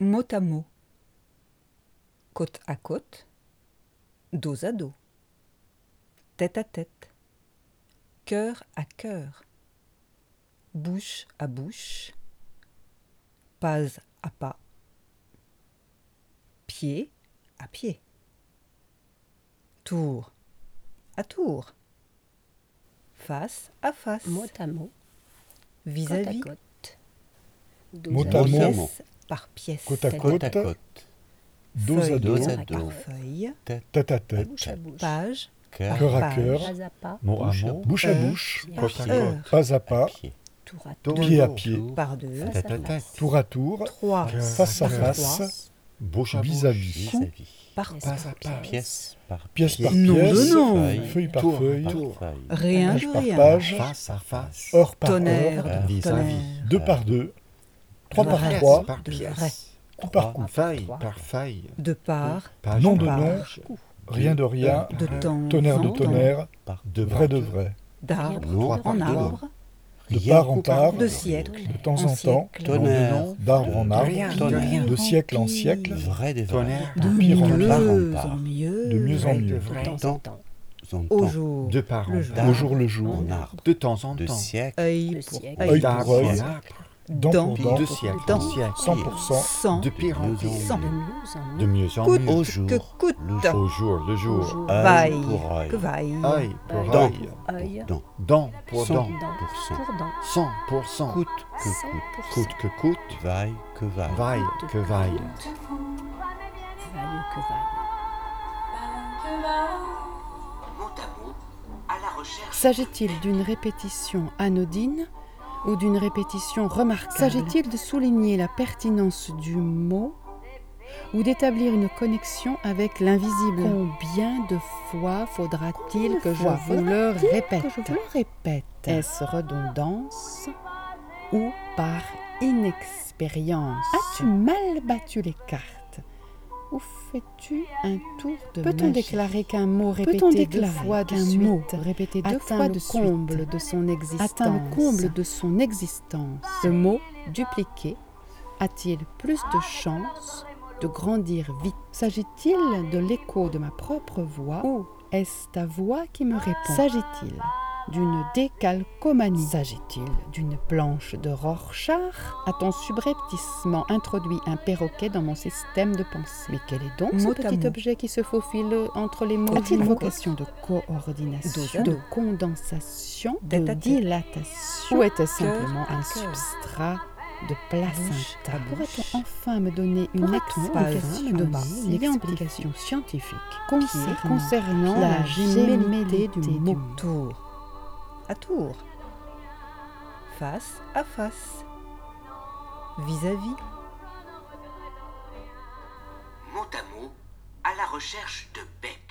Mot à mot. Côte à côte. Dos à dos. Tête à tête. Cœur à cœur. Bouche à bouche. Pas à pas. Pied à pied. Tour à tour. Face à face. Mot à mot. Vis-à-vis. Côte à côte. Mot Dos à à mot. Pièce par pièce. Côte à Côte côte, côte, dos à Feuille dos, dos à par dos, feuille. tête à tête, bouche à bouche. Page cœur, cœur à page. cœur, Pas à pas. mot à bouche mot, à heure bouche, par pied, heure. pas à à pas, pied, Tour à dos tour. pied à dos, pied, tour, Par deux. Face tête à à tête, face. tour à tour, Trois. face à Par face, trois. bouche à vis-à-vis. bouche, vis-à-vis, Par Pièce pas par à pas, pièce. pièce par Non, pièce, non. feuille par tour feuille, par feuille, rien page de par rien. page, face à face, heure par Tonnerre heure, de vis-à-vis, tonnerre. deux par deux, trois par Vrai trois, par de pièce, vrai. coup par coup, feuille Trois. par feuille, De part. page nom de par nom, page, rien de rien, De temps. tonnerre de en temps. tonnerre, par vrai de vrai, D'arbre Non, en par arbre. de part en part, De siècle de temps en en temps, siècle. tonnerre, d'arbre en arbre, rien, Tonnerre de siècle en siècle, vrai des tonnerre, De de pire en mieux pire, en mieux. de mieux en mieux, De temps en temps. Au jour. de part le en jour. part, le jour le jour, en arbre, de temps en de temps, siècle, Œil De pour siècle. œil d'arbre pour œil, en arbre, dent dent pour dent, de siècle dent. en siècle, 100%, Sans de pire en De pire, mieux en de mieux. mieux en coûte mieux, que au jour, coûte. au jour le Au jour, jour. Vaille pour œil, que vaille. œil pour Dent. œil, Œil. dent, dent pour Cent. dent, Dent. pour cent, Pour dent. 100%, Coûte coûte que coûte, vaille que vaille, vaille que vaille, Vaille que vaille. Mot à mot, à la recherche. S'agit-il d'une répétition anodine ou d'une répétition remarquable? S'agit-il de souligner la pertinence du mot ou d'établir une connexion avec l'invisible? Combien de fois faudra-t-il que je vous le répète? Est-ce redondance ou par inexpérience? As-tu mal battu les cartes? Ou fais-tu un tour de magie? Peut-on déclarer qu'un mot répété deux fois de suite atteint le comble de son existence? Ce mot dupliqué a-t-il plus de chances de grandir vite? S'agit-il de l'écho de ma propre voix ou est-ce ta voix qui me répond? S'agit-il d'une décalcomanie? S'agit-il d'une planche de Rorschach? A ton subrepticement introduit un perroquet dans mon système de pensée? Mais quel est donc Mot ce à petit mot. objet qui se faufile entre les mots? A-t-il vocation de coordination, Dos à dos. de condensation, Tête de à tête. dilatation? Ou était-ce Cœur simplement à un cœur. substrat de Bouche placenta? à bouche. Pourrait-on enfin me donner une explication scientifique concernant la gémellité du mot? Tour à tour. Face à face. Vis-à-vis. Mot à mot, à la recherche de bec.